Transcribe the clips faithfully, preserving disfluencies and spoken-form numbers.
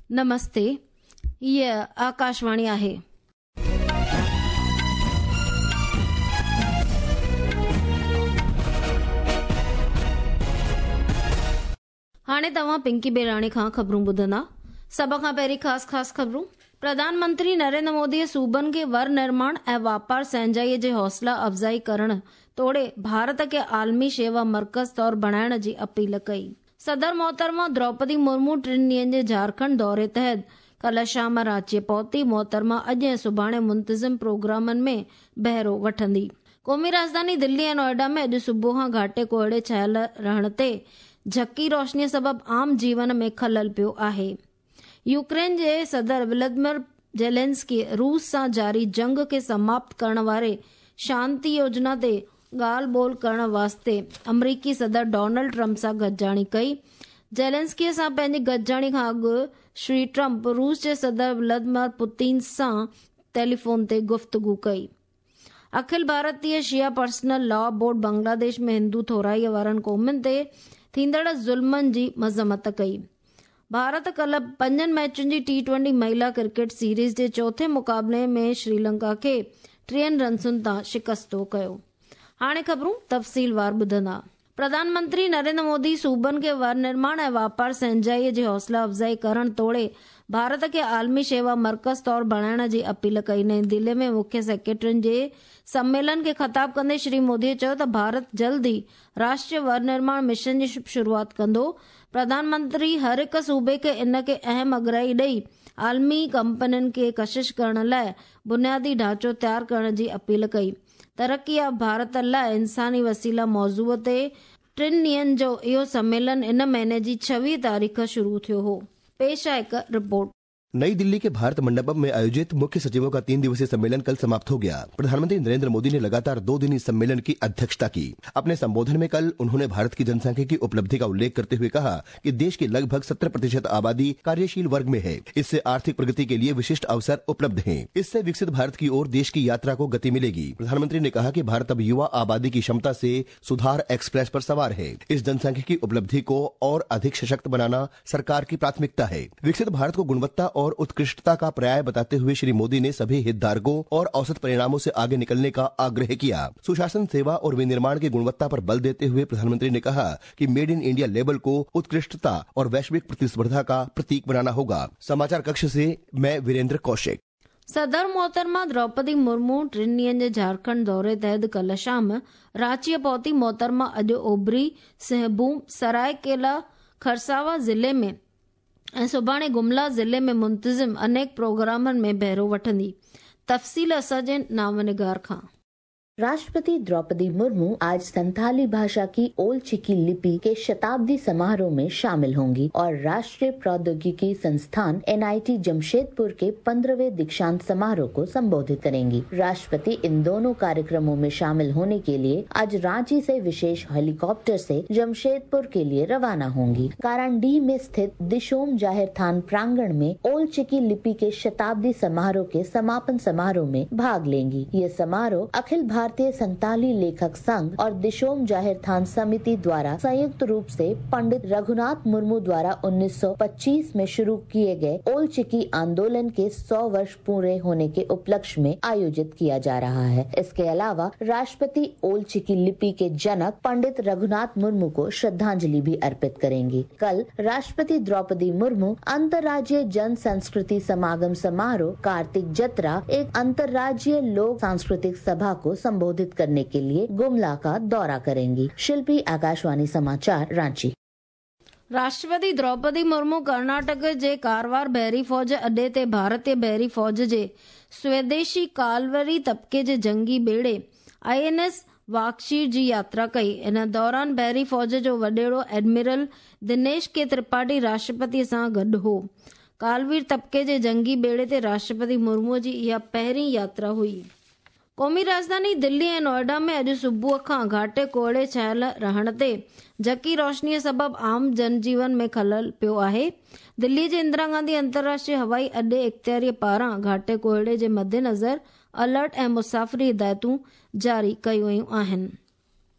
नमस्ते, ये आकाशवाणी आहे। हाणे तव्हां पिंकी बेराणी खां ख़बरूं ॿुधंदा। सभ खां पहिरीं ख़ासि ख़ासि ख़बरूं। प्रधानमंत्री नरेंद्र मोदीअ सूबनि खे वर निर्माण ऐं वापार संजाईअ जे हौसला अफ़जाई करण तोड़े भारत खे आलमी शेवा मर्कज़ तौर बणाइण जी अपील कई। सदर मोहतरमा द्रौपदी मुर्मू टिनि ॾींहनि जे झारखंड दौरे तहत कल्ह शाम रांची पहुती। मोहतरमा अॼु ऐं सुभाणे मुंतज़िम प्रोग्रामनि में बहिरो वठंदी। क़ौमी राजधानी दिल्ली ऐं नोएडा में अॼु सुबुह खां घाटे कोहड़े छायल रहण ते झकी रोशनीअ सबबि आम जीवन में खलल पियो आहे। यूक्रेन जे सदर व्लादिमीर ज़ेलेंस्की रूस सां जारी जंग खे समाप्त करण वारे शांति योजना ते ॻाल्हि ॿोल करण वास्ते अमरीकी सदर डोनाल्ड ट्रंप सां गॾजाणी कई। ज़ेलेंस्कीअ सां पंहिंजी गॾजाणी खां अॻु श्री ट्रंप रूस जे सदर व्लादिमीर पुतिन सां टेलीफोन ते गुफ़्तगू कई। Akhil Bharatiya Shia personal law board Bangladesh में हिंदू थोराईअ वारनि क़ौमुनि ते थींदड़ ज़ुल्मनि जी मज़म्मत कई। भारत कल्ह पंजनि मैचुनि जी टी ट्वेंटी महिला क्रिकेट सीरीज़ जे चौथे मुक़ाबले में श्रीलंका खे टीहनि रन्सुनि तां शिकस्तो कयो। हाणे ख़बरूं तफ़सीलवार ॿुधंदा। प्रधानमंत्री नरेंद्र मोदी सूबनि खे वर निर्माण ऐं वापार संजाईअ जी हौसला अफ़जाई करण तोड़े भारत खे आलमी शेवा मर्कज़ तौर बणाइण जी अपील कई। नई दिल्ली में मुख्य सेक्रेटरियुनि जे सम्मेलन खे ख़िताब कंदे श्री मोदीअ चयो त भारत जल्द ई राष्ट्रीय वर निर्माण मिशन जी शुरूआत कंदो। प्रधानमंत्री हर हिक सूबे खे इन खे अहम अगराई ॾेई आलमी कंपनियुनि खे कशिश करण लाइ बुनियादी ढांचो तयारु करण जी अपील कई। तरक़ी याफ़्ता भारत लाइ इंसानी वसीला मौज़ूअ ते टिनि ॾींहनि जो इहो सम्मेलन इन महीने जी छवीह तारीख़ शुरू थियो हो। पेश आहे हिकु रिपोर्ट। नई दिल्ली के भारत मंडपम में आयोजित मुख्य सचिवों का तीन दिवसीय सम्मेलन कल समाप्त हो गया। प्रधानमंत्री नरेंद्र मोदी ने लगातार दो दिन इस सम्मेलन की अध्यक्षता की। अपने संबोधन में कल उन्होंने भारत की जनसंख्या की उपलब्धि का उल्लेख करते हुए कहा कि देश की लगभग सत्तर प्रतिशत आबादी कार्यशील वर्ग में है। इससे आर्थिक प्रगति के लिए विशिष्ट अवसर उपलब्ध हैं। इससे विकसित भारत की ओर देश की यात्रा को गति मिलेगी। प्रधानमंत्री ने कहा कि भारत अब युवा आबादी की क्षमता से सुधार एक्सप्रेस पर सवार है। इस जनसंख्या की उपलब्धि को और अधिक सशक्त बनाना सरकार की प्राथमिकता है। विकसित भारत को गुणवत्ता और उत्कृष्टता का पर्याय बताते हुए श्री मोदी ने सभी हितधारकों और औसत परिणामों से आगे निकलने का आग्रह किया। सुशासन, सेवा और विनिर्माण की गुणवत्ता पर बल देते हुए प्रधानमंत्री ने कहा कि मेड इन इंडिया लेबल को उत्कृष्टता और वैश्विक प्रतिस्पर्धा का प्रतीक बनाना होगा। समाचार कक्ष से मैं वीरेंद्र कौशिक। सदर मोहतरमा द्रौपदी मुर्मू टिनि ॾींहनि जे झारखंड दौरे तहत कल्ह शाम रांची पहुती। मोहतरमा अॼु ओभरी, सिंहभूम, सरायकेला खरसावा ज़िले में ऐं सुभाणे गुमला ज़िले में मुंतज़िम अनेक प्रोग्रामनि में बहिरो वठंदी। तफ़सील असांजे नामनिगार खां। राष्ट्रपति द्रौपदी मुर्मू आज संथाली भाषा की ओल चिकी लिपि के शताब्दी समारोह में शामिल होंगी और राष्ट्रीय प्रौद्योगिकी संस्थान एन आई टी जमशेदपुर के पंद्रहवें दीक्षांत समारोह को संबोधित करेंगी। राष्ट्रपति इन दोनों कार्यक्रमों में शामिल होने के लिए आज रांची से विशेष हेलीकॉप्टर से जमशेदपुर के लिए रवाना होंगी। कारांडीह में स्थित दिशोम जाहिर थान प्रांगण में ओल चिकी लिपि के शताब्दी समारोह के समापन समारोह में भाग लेंगी। ये समारोह अखिल भारतीय संताली लेखक संघ और दिशोम जाहिर थान समिति द्वारा संयुक्त रूप से पंडित रघुनाथ मुर्मू द्वारा उन्नीस सौ पच्चीस में शुरू किए गए ओल चिकी आंदोलन के सौ वर्ष पूरे होने के उपलक्ष्य में आयोजित किया जा रहा है। इसके अलावा राष्ट्रपति ओल चिकी लिपि के जनक पंडित रघुनाथ मुर्मू को श्रद्धांजलि भी अर्पित करेंगी। कल राष्ट्रपति द्रौपदी मुर्मू अंतर्राज्यीय जन संस्कृति समागम समारोह कार्तिक जत्रा एक अंतर्राज्यीय लोक सांस्कृतिक सभा को संबोधित करने के लिए गुमला का दौरा करेंगी। शिल्पी, आकाशवाणी समाचार, रांची। राष्ट्रपति द्रौपदी मुर्मू कर्नाटक जे कारवार बहरी फौज अड्डे ते भारतीय बहरी फौज जे स्वदेशी कालवरी तबके जे जंगी बेड़े आई एन एस वागशीर जी यात्रा कई। इन दौरान बहरी फौज जो वडेरो एडमिरल दिनेश के त्रिपाठी राष्ट्रपति सां गॾु हो। कालवीर तबके जे जंगी बेड़े ते राष्ट्रपति मुर्मू जी इहा पहिरीं यात्रा हुई। क़ौमी राजधानी दिल्ली ऐं नोएडा में अॼु सुबुह खां घाटे कोहड़े छायल रहण ते झकी रोशनीअ सबबि आम जनजीवन में खलल पियो आहे। दिल्ली जे इंदिरा गांधी अंतर्राष्ट्रीय हवाई अॾे इख़्तियारीअ पारां घाटे कोहड़े जे मद्देनज़र अलर्ट ऐं मुसाफ़िरी हिदायतूं जारी कयूं वयूं आहिनि।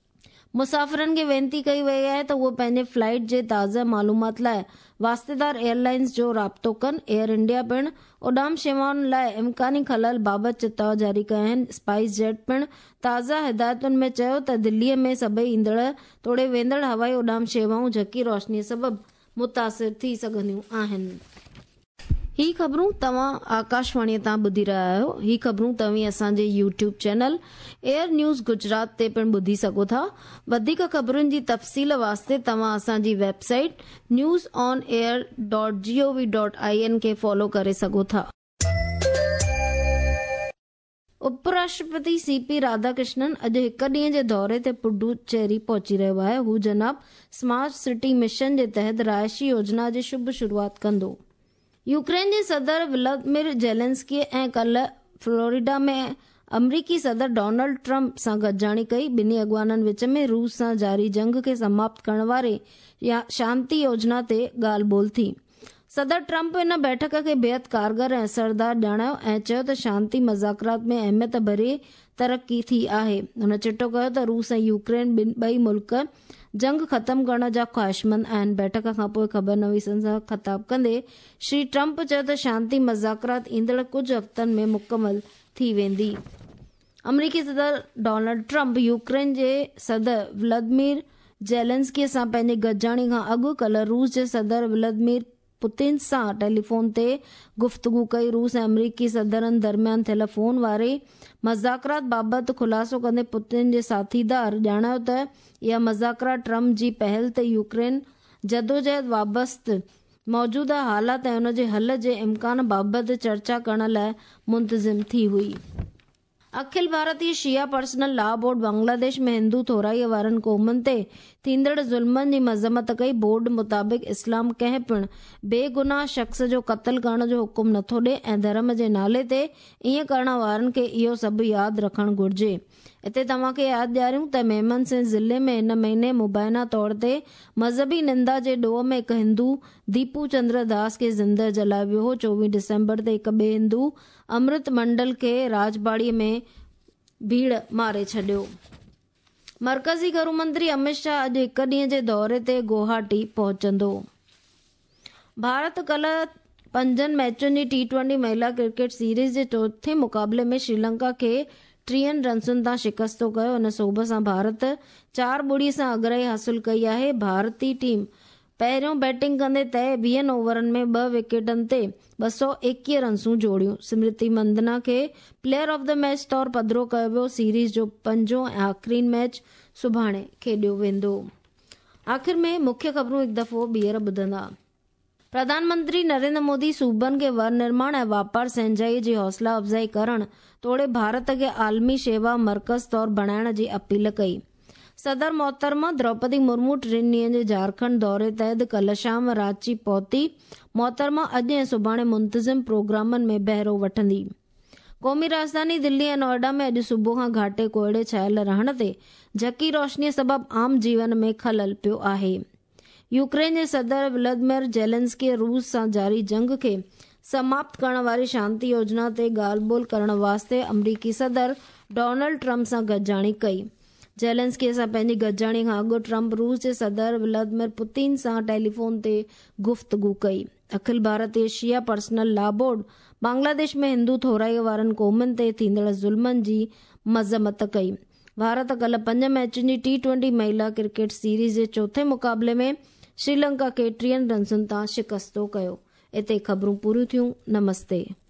मुसाफ़िरनि खे वेनती कई वई आहे त उहे पंहिंजे फ्लाइट जे ताज़ा मालूमात लाइ वास्तेदार एयरलाइंस जो राब्तो कनि। एयर इंडिया पिणु उॾाम शेवाउनि लाइ इम्कानी खलल बाबति चिताव जारी कया आहिनि। स्पाइस जेट पिणु ताज़ा हिदायतुनि में चयो त दिल्लीअ में सभई ईंदड़ तोड़े वेंदड़ हवाई उॾाम शेवाऊं झकी रोशनी सबबि मुतासिर थी सघंदियूं आहिनि। ही ख़बरूं तव्हां आकाशवाणीअ तां ॿुधी रहिया आहियो। ही ख़बरूं तव्हीं असांजे YouTube channel AIR news Gujarat ते पिणु ॿुधी सघो था। वधीक ख़बरुनि जी तफ़सील वास्ते तव्हां असांजी website news on air dot G O V dot I N खे फॉलो करे सघो था। उपराष्ट्रपति सी पी राधाकृष्णन अॼु हिकु ॾींहं जे दौरे ते पुडुचेरी पहुची रहियो आहे। हू जनाब स्मार्ट सिटी मिशन जे तहत रहायशी योजना जी शुभ शुरूआत कंदो। यूक्रेन जे सदर व्लादिमीर ज़ेलेंस्की ऐं कल्ह फ्लोरिडा में अमरीकी सदर डोनाल्ड ट्रंप सां गॾजाणी कई। ॿिन्ही अॻवाननि विच में रूस सां जारी जंग खे समाप्त करण वारे या शांति योजना ते ॻाल्हि ॿोल थी। सदर ट्रंप इन बैठक खे बेहद कारगर ऐं असरदार ॼाणायो ऐं चयो त शांति मज़ाकरात में अहमियत भरी तरक़ी थी आहे। हुन चिटो कयो त रूस ऐं यूक्रेन ॿई मुल्क जंग ख़त्म करण जा ख़्वाहिशमंद आहिनि। बैठक खां पोइ ख़बरनवीसनि सां ख़िताब कंदे श्री ट्रंप चयो त शांति मज़ाकरात ईंदड़ कुझु हफ़्तनि में मुकमल थी वेंदी। अमरीकी सदर डोनाल्ड ट्रंप यूक्रेन जे सदर व्लादिमीर ज़ेलेंस्की सां पंहिंजे गॾजाणी खां अॻु कल्ह रूस जे सदर व्लादिमीर पुतिन सां टेलीफोन ते गुफ़्तगू कई। रूस ऐं अमरीकी सदरनि दरमियान थियल फोन वारे मज़ाकरात बाबति खुलासो कंदे पुतिन जे साथीदार ॼाणायो त इहा मज़ाकरात ट्रंप जी पहल ते यूक्रेन जदोजहद वाबस्त मौजूदा हालात ऐं उन जे हल जे इम्कान बाबति चर्चा करण लाइ मुंतज़िम थी हुई। Akhil Bharatiya Shia personal law board Bangladesh में हिंदू थोराईअ वारनि क़ौमुनि ते थींदड़ ज़ुल्मनि जी मज़म्मत कई। बोर्ड मुताबिक़ इस्लाम कंहिं पिणु बेगुनाह शख़्स जो क़त्ल करण जो हुकुम नथो ॾे ऐं धर्म जे नाले ते ईअं करण वारनि खे इहो सभु यादि रखणु घुर्जे। हिते तव्हांखे यादि ॾियारियूं त मेमन सिंह ज़िले में हिन महीने मुबैना तौर ते मज़हबी निंदा जे ॾोह में हिकु हिंदू दीपू चंद्र दास खे ज़िंदह जलायो वियो हो। चोवीह डिसंबर ते हिकु ॿिए हिंदू अमृत मंडल खे राजबाड़ीअ में भीड़ मारे छॾियो। मरकज़ी गृह मंत्री अमित शाह अॼु हिकु ॾींहं जे दौरे ते गुवाहाटी पहुचंदो। भारत कल्ह पंजनि मैचुनि जी टी ट्वेंटी महिला क्रिकेट सीरीज़ जे चोथे मुक़ाबले में श्रीलंका खे टीहनि रन्सुनि तां शिकस्तो कयो। इन सोभ सां भारत चार ॿुड़ी सां अग्रही हासिल कई आहे। भारतीय टीम पहिरियों बैटिंग कंदे तइ वीहनि ओवरनि में ॿ विकेटनि ते ॿ सौ एकवीह रन्सूं जोड़ियूं। स्मृति मंदना खे प्लेयर ऑफ द मैच तौरु पधिरो कयो वियो। सीरीज़ जो पंजो ऐं आख़िरी मैच सुभाणे खेॾियो वेंदो। आख़िर में मुख्य ख़बरूं हिकु दफ़ो ॿीहर ॿुधंदा। प्रधानमंत्री नरेंद्र मोदी सूबनि खे वर निर्माण ऐं वापार संजाई जी हौसला अफ़जाई करण तोड़े भारत खे आलमी शेवा मर्कज़ तौरु बणाइण जी अपील कई। सदर मोहतरमा द्रौपदी मुर्मू टिनि ॾींहनि जे झारखंड दौरे तहत कल्ह शाम रांची पहुती। मोहतरमा अॼु ऐं सुभाणे मुंतज़िम प्रोग्रामनि में बहिरो वठंदी। क़ौमी राजधानी दिल्ली ऐं नोएडा में अॼु सुबुह खां घाटे कोहड़े छायल रहण ते झकी रोशनीअ सबबि आम जीवन में खलल पियो आहे। यूक्रेन जे सदर व्लादिमीर ज़ेलेंस्की रूस सां जारी जंग खे समाप्त करण वारी शांति योजना ते ॻाल्हि ॿोल करण वास्ते अमरीकी सदर डोनाल्ड ट्रंप सां गॾजाणी कई। ज़ेलेंस्की सां पंहिंजी गॾजाणी खां अॻु ट्रंप रूस जे सदर व्लादिमीर पुतिन सां टेलीफोन ते गुफ़्तगू कई। Akhil Bharatiya Shia personal law board Bangladesh में हिंदू थोराईअ वारनि क़ौमुनि ते थींदड़ ज़ुल्मनि जी मज़म्मत कई। भारत कल्ह पंज मैचुनि जी टी ट्वेंटी महिला क्रिकेट सीरीज़ जे चोथे मुक़ाबले में श्रीलंका खे टीहनि रन्सुनि तां शिकस्तो कयो। इते ख़बरूं पूरियूं थियूं। नमस्ते।